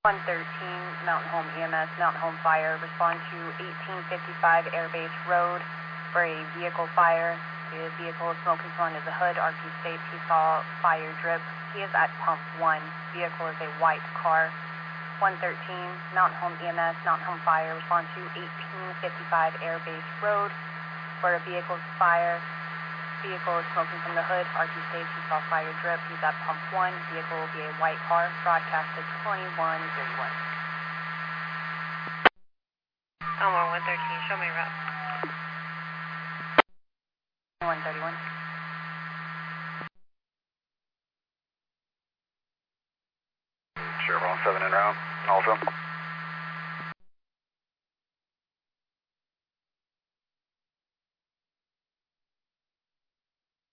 113, Mountain Home EMS, Mountain Home Fire. Respond to 1855 Airbase Road for a vehicle fire. The vehicle is smoking from under the hood. RQ states he saw fire drip. He is at pump 1. Vehicle is a white car. 113, Mountain Home EMS, Mountain Home Fire. Respond to 1855 Airbase Road for a vehicle fire. Vehicle is smoking from the hood. RQ states he saw fire drip. He's at pump 1. Vehicle will be a white car. Broadcast to 2131. Elmore 113, show me route. 131. Chevron 7 en route. Also.